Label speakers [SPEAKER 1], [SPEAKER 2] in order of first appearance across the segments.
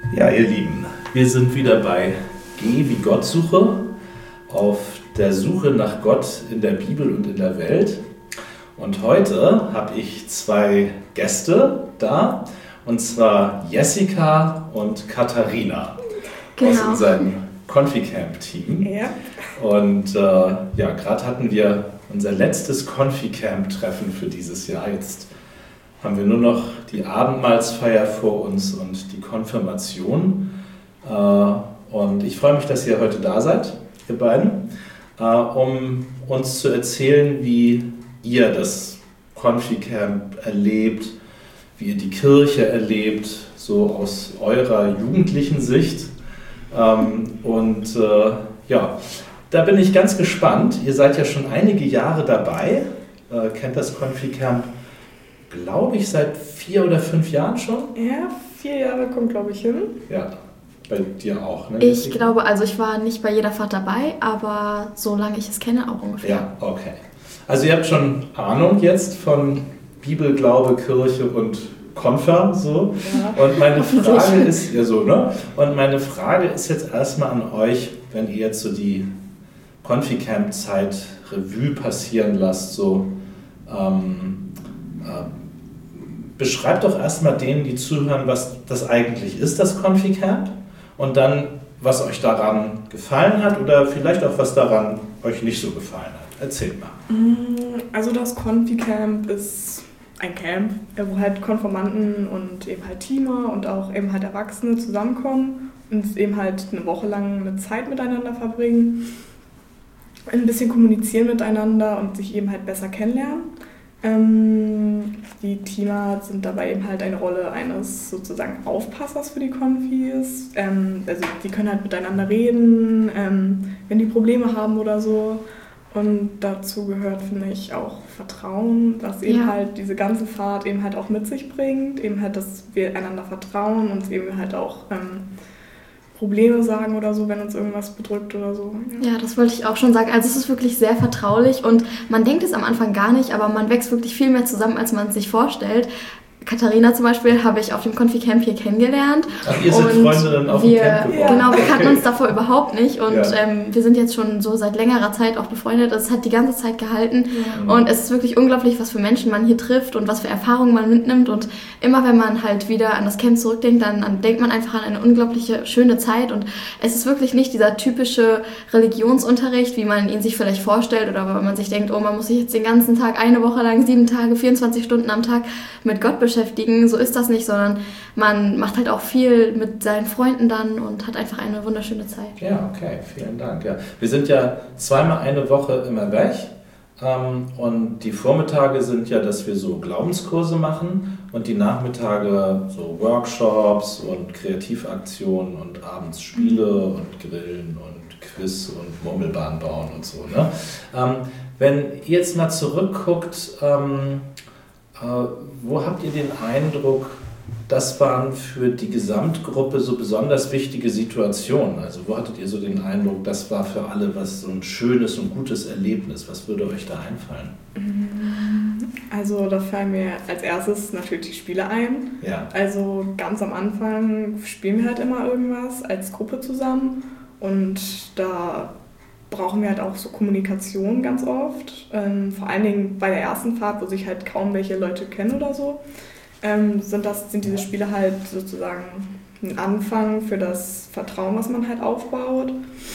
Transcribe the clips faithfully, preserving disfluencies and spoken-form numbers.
[SPEAKER 1] Ja, ihr Lieben, wir sind wieder bei G wie Gottsuche, auf der Suche nach Gott in der Bibel und in der Welt. Und heute habe ich zwei Gäste da, und zwar Jessica und Katharina genau. aus unserem Confi-Camp-Team.
[SPEAKER 2] Ja.
[SPEAKER 1] Und äh, ja, gerade hatten wir unser letztes Confi-Camp-Treffen für dieses Jahr. Jetzt haben wir nur noch die Abendmahlsfeier vor uns und die Konfirmation. Und ich freue mich, dass ihr heute da seid, ihr beiden, um uns zu erzählen, wie ihr das Confi-Camp erlebt, wie ihr die Kirche erlebt, so aus eurer jugendlichen Sicht. Und ja, da bin ich ganz gespannt. Ihr seid ja schon einige Jahre dabei, kennt das Confi-Camp, glaube ich, seit vier oder fünf Jahren schon?
[SPEAKER 2] Ja, vier Jahre kommt, glaube ich, hin.
[SPEAKER 1] Ja, bei dir auch, ne?
[SPEAKER 3] Ich glaube, also ich war nicht bei jeder Fahrt dabei, aber solange ich es kenne, auch ungefähr.
[SPEAKER 1] Ja, okay. Also ihr habt schon Ahnung jetzt von Bibel, Glaube, Kirche und Konfer, so. Ja. Und meine Frage ist, ja so, ne? Und meine Frage ist jetzt erstmal an euch, wenn ihr jetzt so die Confi-Camp-Zeit Revue passieren lasst, so, ähm, äh, beschreibt doch erstmal denen, die zuhören, was das eigentlich ist, das Confi-Camp, und dann, was euch daran gefallen hat oder vielleicht auch, was daran euch nicht so gefallen hat. Erzählt mal.
[SPEAKER 2] Also das Confi-Camp ist ein Camp, wo halt Konformanten und eben halt Teamer und auch eben halt Erwachsene zusammenkommen und eben halt eine Woche lang eine Zeit miteinander verbringen, ein bisschen kommunizieren miteinander und sich eben halt besser kennenlernen. Ähm, die Teamer sind dabei eben halt eine Rolle eines sozusagen Aufpassers für die Konfis. Ähm, also die können halt miteinander reden, ähm, wenn die Probleme haben oder so. Und dazu gehört, finde ich, auch Vertrauen, was eben ja. halt diese ganze Fahrt eben halt auch mit sich bringt. Eben halt, dass wir einander vertrauen und eben halt auch ähm, Probleme sagen oder so, wenn uns irgendwas bedrückt oder so.
[SPEAKER 3] Ja. ja, das wollte ich auch schon sagen. Also es ist wirklich sehr vertraulich und man denkt es am Anfang gar nicht, aber man wächst wirklich viel mehr zusammen, als man es sich vorstellt. Katharina zum Beispiel habe ich auf dem Confi-Camp hier kennengelernt.
[SPEAKER 1] Ach, ihr seid Freundinnen auf
[SPEAKER 3] wir,
[SPEAKER 1] dem Camp geworden.
[SPEAKER 3] Genau, wir kannten
[SPEAKER 1] okay.
[SPEAKER 3] uns davor überhaupt nicht und ja. ähm, wir sind jetzt schon so seit längerer Zeit auch befreundet. Es hat die ganze Zeit gehalten ja. und es ist wirklich unglaublich, was für Menschen man hier trifft und was für Erfahrungen man mitnimmt, und immer wenn man halt wieder an das Camp zurückdenkt, dann, dann denkt man einfach an eine unglaubliche, schöne Zeit, und es ist wirklich nicht dieser typische Religionsunterricht, wie man ihn sich vielleicht vorstellt, oder wenn man sich denkt, oh, man muss sich jetzt den ganzen Tag, eine Woche lang, sieben Tage, vierundzwanzig Stunden am Tag mit Gott beschäftigen. So ist das nicht, sondern man macht halt auch viel mit seinen Freunden dann und hat einfach eine wunderschöne Zeit.
[SPEAKER 1] Ja, okay, vielen Dank. Ja. Wir sind ja zweimal eine Woche immer weg, ähm, und die Vormittage sind ja, dass wir so Glaubenskurse machen und die Nachmittage so Workshops und Kreativaktionen und abends Spiele mhm. und Grillen und Quiz und Murmelbahn bauen und so. Ne? Ähm, wenn ihr jetzt mal zurückguckt, ähm, Uh, wo habt ihr den Eindruck, das waren für die Gesamtgruppe so besonders wichtige Situationen? Also wo hattet ihr so den Eindruck, das war für alle was so ein schönes und gutes Erlebnis? Was würde euch da einfallen?
[SPEAKER 2] Also da fallen mir als erstes natürlich die Spiele ein.
[SPEAKER 1] Ja. Also
[SPEAKER 2] ganz am Anfang spielen wir halt immer irgendwas als Gruppe zusammen, und da brauchen wir halt auch so Kommunikation ganz oft. Ähm, vor allen Dingen bei der ersten Fahrt, wo sich halt kaum welche Leute kennen oder so, ähm, sind, das, sind diese Spiele halt sozusagen ein Anfang für das Vertrauen, was man halt aufbaut.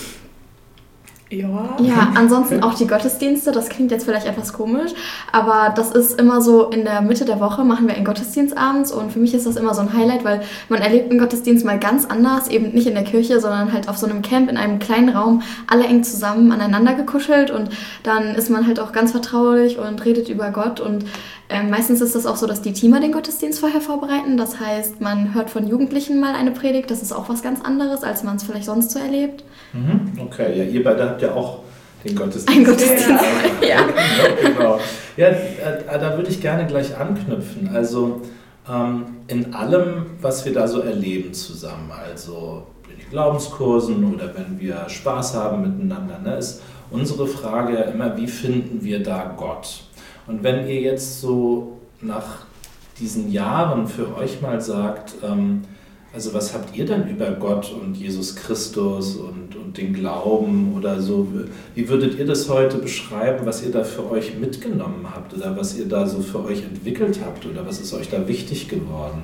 [SPEAKER 2] Ja.
[SPEAKER 3] Ja, ansonsten auch die Gottesdienste, das klingt jetzt vielleicht etwas komisch, aber das ist immer so, in der Mitte der Woche machen wir einen Gottesdienst abends, und für mich ist das immer so ein Highlight, weil man erlebt einen Gottesdienst mal ganz anders, eben nicht in der Kirche, sondern halt auf so einem Camp in einem kleinen Raum, alle eng zusammen aneinander gekuschelt, und dann ist man halt auch ganz vertraulich und redet über Gott, und äh, meistens ist das auch so, dass die Teamer den Gottesdienst vorher vorbereiten, das heißt, man hört von Jugendlichen mal eine Predigt, das ist auch was ganz anderes, als man es vielleicht sonst so erlebt.
[SPEAKER 1] Okay, ja, ihr beide habt ja auch den Gottesdienst.
[SPEAKER 3] Ein Gottesdienst, ja.
[SPEAKER 1] ja. Genau. Ja, da, da würde ich gerne gleich anknüpfen. Also ähm, in allem, was wir da so erleben zusammen, also in den Glaubenskursen oder wenn wir Spaß haben miteinander, ne, ist unsere Frage ja immer, wie finden wir da Gott? Und wenn ihr jetzt so nach diesen Jahren für euch mal sagt, ähm, Also was habt ihr denn über Gott und Jesus Christus und, und den Glauben oder so? Wie würdet ihr das heute beschreiben, was ihr da für euch mitgenommen habt oder was ihr da so für euch entwickelt habt oder was ist euch da wichtig geworden?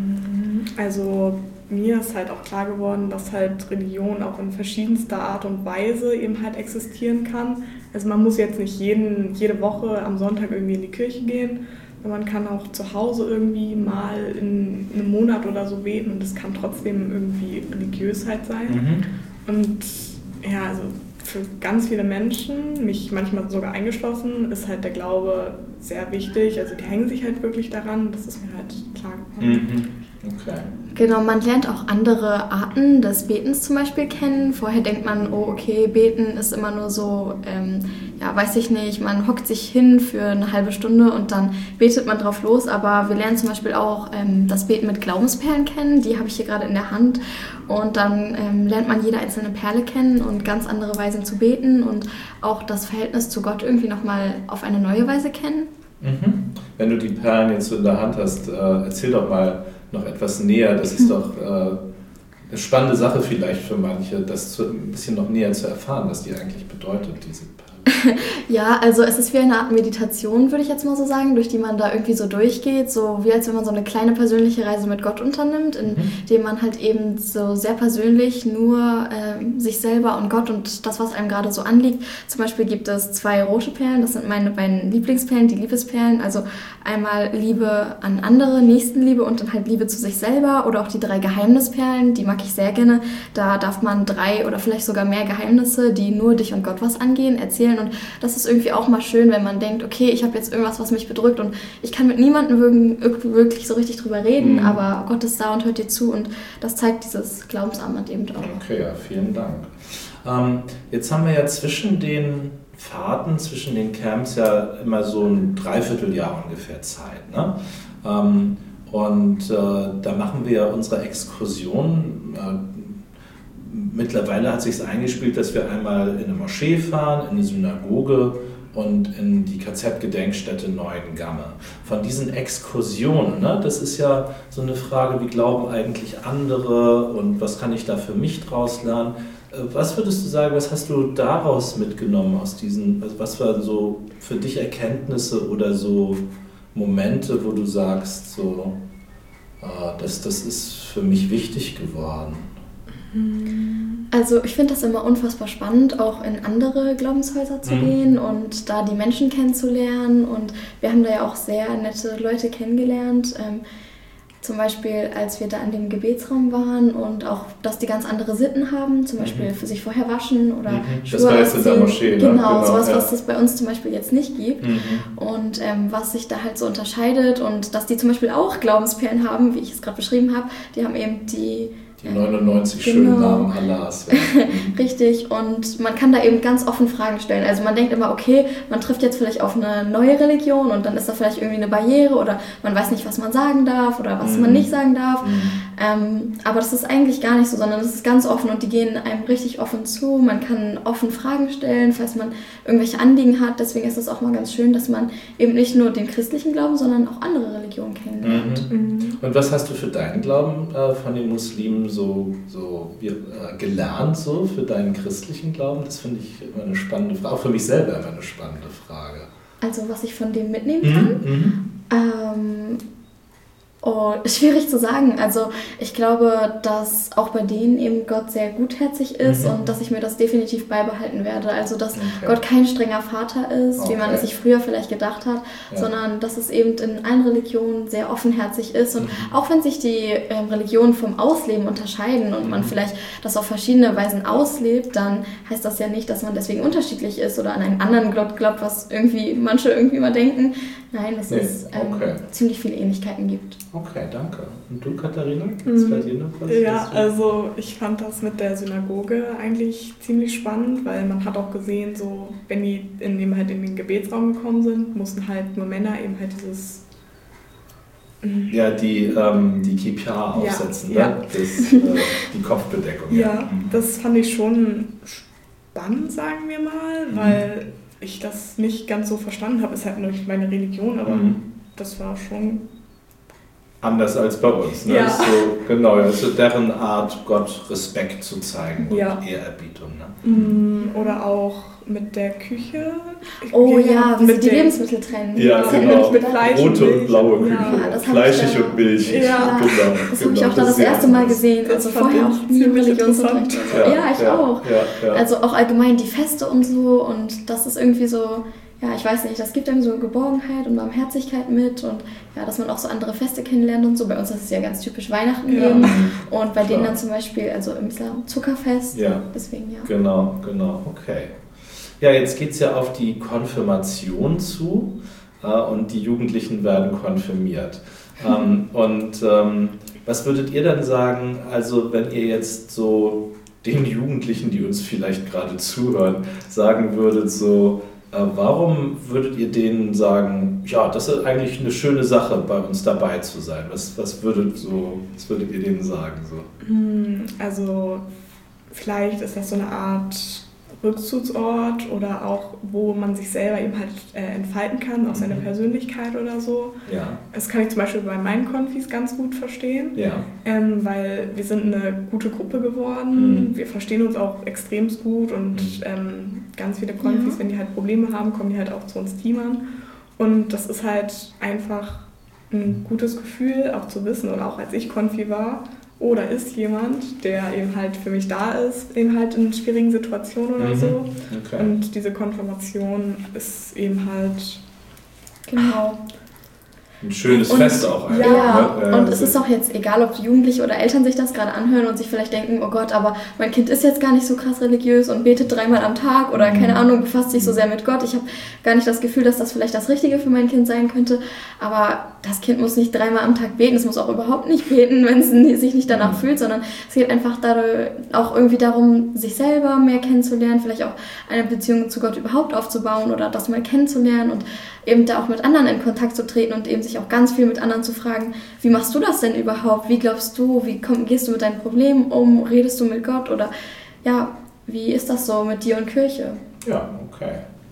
[SPEAKER 2] Also mir ist halt auch klar geworden, dass halt Religion auch in verschiedenster Art und Weise eben halt existieren kann. Also man muss jetzt nicht jeden, jede Woche am Sonntag irgendwie in die Kirche gehen. Man kann auch zu Hause irgendwie mal in einem Monat oder so beten und es kann trotzdem irgendwie religiös halt sein. Mhm. Und ja, also für ganz viele Menschen, mich manchmal sogar eingeschlossen, ist halt der Glaube sehr wichtig. Also die hängen sich halt wirklich daran, das ist mir halt klar geworden.
[SPEAKER 1] Mhm. Okay.
[SPEAKER 3] Genau, man lernt auch andere Arten des Betens zum Beispiel kennen. Vorher denkt man, oh okay, Beten ist immer nur so, ähm, ja, weiß ich nicht, man hockt sich hin für eine halbe Stunde und dann betet man drauf los. Aber wir lernen zum Beispiel auch ähm, das Beten mit Glaubensperlen kennen, die habe ich hier gerade in der Hand. Und dann ähm, lernt man jede einzelne Perle kennen und ganz andere Weisen zu beten und auch das Verhältnis zu Gott irgendwie nochmal auf eine neue Weise kennen.
[SPEAKER 1] Mhm. Wenn du die Perlen jetzt so in der Hand hast, äh, erzähl doch mal noch etwas näher. Das ist doch äh, eine spannende Sache vielleicht für manche, das zu, ein bisschen noch näher zu erfahren, was die eigentlich bedeutet, diese Perlen.
[SPEAKER 3] Ja, also es ist wie eine Art Meditation, würde ich jetzt mal so sagen, durch die man da irgendwie so durchgeht, so wie als wenn man so eine kleine persönliche Reise mit Gott unternimmt, indem man halt eben so sehr persönlich nur äh, sich selber und Gott und das, was einem gerade so anliegt. Zum Beispiel gibt es zwei rote Perlen, das sind meine beiden Lieblingsperlen, die Liebesperlen, also einmal Liebe an andere, Nächstenliebe und dann halt Liebe zu sich selber oder auch die drei Geheimnisperlen, die mag ich sehr gerne. Da darf man drei oder vielleicht sogar mehr Geheimnisse, die nur dich und Gott was angehen, erzählen. Und das ist irgendwie auch mal schön, wenn man denkt, okay, ich habe jetzt irgendwas, was mich bedrückt und ich kann mit niemandem wirklich so richtig drüber reden, mhm. aber Gott ist da und hört dir zu und das zeigt dieses Glaubensarmband eben auch.
[SPEAKER 1] Okay, ja, vielen Dank. Ähm, jetzt haben wir ja zwischen den Fahrten, zwischen den Camps ja immer so ein Dreivierteljahr ungefähr Zeit, ne? Ähm, und äh, da machen wir ja unsere Exkursion. Äh, Mittlerweile hat sich eingespielt, dass wir einmal in eine Moschee fahren, in eine Synagoge und in die K Z-Gedenkstätte Neuengamme. Von diesen Exkursionen, ne, das ist ja so eine Frage, wie glauben eigentlich andere und was kann ich da für mich draus lernen? Was würdest du sagen, was hast du daraus mitgenommen aus diesen, was waren so für dich Erkenntnisse oder so Momente, wo du sagst, so, äh, das, das ist für mich wichtig geworden?
[SPEAKER 3] Also ich finde das immer unfassbar spannend, auch in andere Glaubenshäuser zu mhm. gehen und da die Menschen kennenzulernen und wir haben da ja auch sehr nette Leute kennengelernt. Ähm, zum Beispiel, als wir da in dem Gebetsraum waren und auch, dass die ganz andere Sitten haben, zum Beispiel für sich vorher waschen oder
[SPEAKER 1] mhm. Schuhe Das war jetzt in der Moschee, ne?
[SPEAKER 3] Genau, genau sowas,
[SPEAKER 1] ja.
[SPEAKER 3] was es bei uns zum Beispiel jetzt nicht gibt
[SPEAKER 1] mhm.
[SPEAKER 3] und ähm, was sich da halt so unterscheidet und dass die zum Beispiel auch Glaubensperlen haben, wie ich es gerade beschrieben habe, die haben eben die
[SPEAKER 1] Die neunundneunzig
[SPEAKER 3] genau.
[SPEAKER 1] schönen Namen Allahs. Ja.
[SPEAKER 3] Richtig, und man kann da eben ganz offen Fragen stellen. Also man denkt immer, okay, man trifft jetzt vielleicht auf eine neue Religion und dann ist da vielleicht irgendwie eine Barriere oder man weiß nicht, was man sagen darf oder was mhm. man nicht sagen darf. Mhm. Ähm, aber das ist eigentlich gar nicht so, sondern das ist ganz offen und die gehen einem richtig offen zu. Man kann offen Fragen stellen, falls man irgendwelche Anliegen hat. Deswegen ist es auch mal ganz schön, dass man eben nicht nur den christlichen Glauben, sondern auch andere Religionen kennenlernt.
[SPEAKER 1] Mhm. Mhm. Und was hast du für deinen Glauben äh, von den Muslimen so, so wie, äh, gelernt, so für deinen christlichen Glauben? Das finde ich immer eine spannende Frage, auch für mich selber immer eine spannende Frage.
[SPEAKER 3] Also was ich von dem mitnehmen kann?
[SPEAKER 1] Mhm.
[SPEAKER 3] Ähm, oh, schwierig zu sagen. Also ich glaube, dass auch bei denen eben Gott sehr gutherzig ist mhm. und dass ich mir das definitiv beibehalten werde. Also dass okay. Gott kein strenger Vater ist, okay. wie man es sich früher vielleicht gedacht hat, ja. sondern dass es eben in allen Religionen sehr offenherzig ist. Und mhm. auch wenn sich die äh, Religionen vom Ausleben unterscheiden und mhm. man vielleicht das auf verschiedene Weisen auslebt, dann heißt das ja nicht, dass man deswegen unterschiedlich ist oder an einen anderen Gott glaubt, was irgendwie manche irgendwie mal denken. Nein, dass nee. es ähm, okay. ziemlich viele Ähnlichkeiten gibt.
[SPEAKER 1] Okay, danke. Und du, Katharina? Gibt's bei dir noch was?
[SPEAKER 2] Ja, also ich fand das mit der Synagoge eigentlich ziemlich spannend, weil man hat auch gesehen, so wenn die in dem halt in den Gebetsraum gekommen sind, mussten halt nur Männer eben halt dieses
[SPEAKER 1] ja, die, ähm, die Kippa aufsetzen,
[SPEAKER 2] ja,
[SPEAKER 1] ne?
[SPEAKER 2] ja.
[SPEAKER 1] Das, äh, die Kopfbedeckung.
[SPEAKER 2] Ja, ja, das fand ich schon spannend, sagen wir mal, mhm. weil ich das nicht ganz so verstanden habe. Ist halt nur nicht meine Religion, aber mhm. das war schon
[SPEAKER 1] anders als bei uns. Ne?
[SPEAKER 2] Ja.
[SPEAKER 1] Ist so, genau, ist so deren Art, Gott Respekt zu zeigen und
[SPEAKER 2] ja.
[SPEAKER 1] Ehrerbietung. Ne?
[SPEAKER 2] Oder auch mit der Küche. Ich
[SPEAKER 3] oh ja, wie sie die
[SPEAKER 2] der,
[SPEAKER 3] Lebensmittel trennen.
[SPEAKER 1] Ja,
[SPEAKER 3] das
[SPEAKER 1] genau.
[SPEAKER 2] Mit Fleisch
[SPEAKER 1] Rote und,
[SPEAKER 2] und
[SPEAKER 1] blaue Küche.
[SPEAKER 2] Ja,
[SPEAKER 3] das
[SPEAKER 1] Fleischig
[SPEAKER 3] ich,
[SPEAKER 1] und Milch.
[SPEAKER 2] Ja,
[SPEAKER 1] genau.
[SPEAKER 3] Das
[SPEAKER 1] genau.
[SPEAKER 3] habe ich auch da das, das erste Mal gesehen. Das also vorher auch nie Religionsunterricht.
[SPEAKER 1] Ja,
[SPEAKER 3] ja, ich
[SPEAKER 1] ja,
[SPEAKER 3] auch.
[SPEAKER 1] Ja, ja.
[SPEAKER 3] Also auch allgemein die Feste und so. Und das ist irgendwie so, ja, ich weiß nicht, das gibt einem so Geborgenheit und Barmherzigkeit mit. Und ja, dass man auch so andere Feste kennenlernt und so. Bei uns ist es ja ganz typisch Weihnachten
[SPEAKER 1] ja.
[SPEAKER 3] eben. Und bei
[SPEAKER 1] Klar.
[SPEAKER 3] denen dann zum Beispiel, also im Islam Zuckerfest.
[SPEAKER 1] Ja.
[SPEAKER 3] Deswegen, ja.
[SPEAKER 1] Genau, genau, okay. Ja, jetzt geht es ja auf die Konfirmation zu äh, und die Jugendlichen werden konfirmiert. ähm, und ähm, was würdet ihr dann sagen, also wenn ihr jetzt so den Jugendlichen, die uns vielleicht gerade zuhören, sagen würdet, so, äh, warum würdet ihr denen sagen, ja, das ist eigentlich eine schöne Sache, bei uns dabei zu sein? Was, was, würdet, so, was würdet ihr denen sagen? So?
[SPEAKER 2] Also vielleicht ist das so eine Art Rückzugsort oder auch, wo man sich selber eben halt äh, entfalten kann, auch seine Persönlichkeit oder so.
[SPEAKER 1] Ja.
[SPEAKER 2] Das kann ich zum Beispiel bei meinen Konfis ganz gut verstehen,
[SPEAKER 1] Ja.
[SPEAKER 2] ähm, weil wir sind eine gute Gruppe geworden, mhm. wir verstehen uns auch extremst gut und mhm. ähm, ganz viele Konfis, ja. wenn die halt Probleme haben, kommen die halt auch zu uns Teamern und das ist halt einfach ein gutes Gefühl, auch zu wissen oder auch als ich Konfi war, oh, da ist jemand, der eben halt für mich da ist, eben halt in schwierigen Situationen oder
[SPEAKER 1] mhm.
[SPEAKER 2] so.
[SPEAKER 1] Okay.
[SPEAKER 2] Und diese Konfirmation ist eben halt...
[SPEAKER 3] Genau.
[SPEAKER 1] Ein schönes
[SPEAKER 3] und,
[SPEAKER 1] Fest auch einfach.
[SPEAKER 3] Ja,
[SPEAKER 1] ne?
[SPEAKER 3] und es ist auch jetzt egal, ob Jugendliche oder Eltern sich das gerade anhören und sich vielleicht denken, oh Gott, aber mein Kind ist jetzt gar nicht so krass religiös und betet dreimal am Tag oder keine Ahnung, befasst sich so sehr mit Gott. Ich habe gar nicht das Gefühl, dass das vielleicht das Richtige für mein Kind sein könnte, aber das Kind muss nicht dreimal am Tag beten, es muss auch überhaupt nicht beten, wenn es sich nicht danach fühlt, sondern es geht einfach dadurch auch irgendwie darum, sich selber mehr kennenzulernen, vielleicht auch eine Beziehung zu Gott überhaupt aufzubauen oder das mal kennenzulernen und eben da auch mit anderen in Kontakt zu treten und eben sich auch ganz viel mit anderen zu fragen, wie machst du das denn überhaupt? Wie glaubst du? Wie komm, gehst du mit deinen Problemen um? Redest du mit Gott? Oder ja, wie ist das so mit dir und Kirche?
[SPEAKER 1] Ja, okay.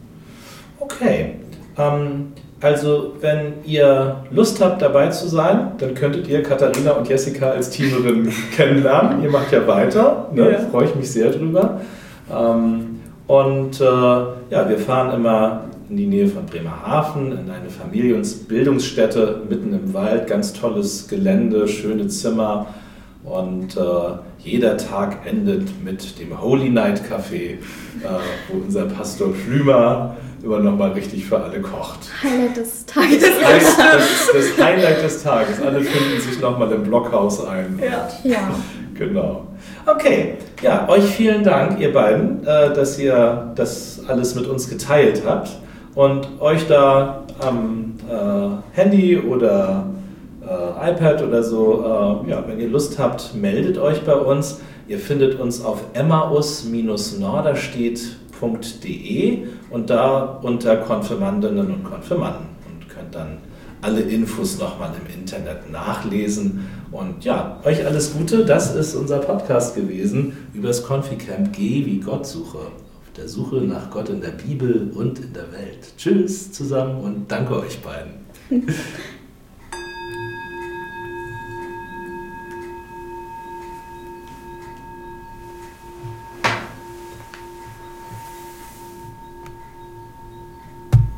[SPEAKER 1] Okay. Ähm, also, wenn ihr Lust habt, dabei zu sein, dann könntet ihr Katharina und Jessica als Teamerin kennenlernen. Ihr macht ja weiter, ne?
[SPEAKER 2] Ja.
[SPEAKER 1] Freue ich mich sehr drüber. Ähm, und äh, ja, wir fahren immer in die Nähe von Bremerhaven, in eine Familienbildungsstätte mitten im Wald, ganz tolles Gelände, schöne Zimmer und äh, jeder Tag endet mit dem Holy Night Café, äh, wo unser Pastor Flümer immer noch mal richtig für alle kocht.
[SPEAKER 3] Highlight des Tages.
[SPEAKER 1] Das, das, das Highlight des Tages. Alle finden sich noch mal im Blockhaus ein.
[SPEAKER 2] Ja.
[SPEAKER 3] Ja.
[SPEAKER 1] Genau. Okay, ja, euch vielen Dank, ihr beiden, äh, dass ihr das alles mit uns geteilt habt. Und euch da am äh, Handy oder äh, iPad oder so, äh, ja, wenn ihr Lust habt, meldet euch bei uns. Ihr findet uns auf emmaus Bindestrich norderstedt Punkt de und da unter Konfirmandinnen und Konfirmanden und könnt dann alle Infos nochmal im Internet nachlesen. Und ja, euch alles Gute. Das ist unser Podcast gewesen über das Konfi-Camp Geh wie Gottsuche. Der Suche nach Gott in der Bibel und in der Welt. Tschüss zusammen und danke euch beiden.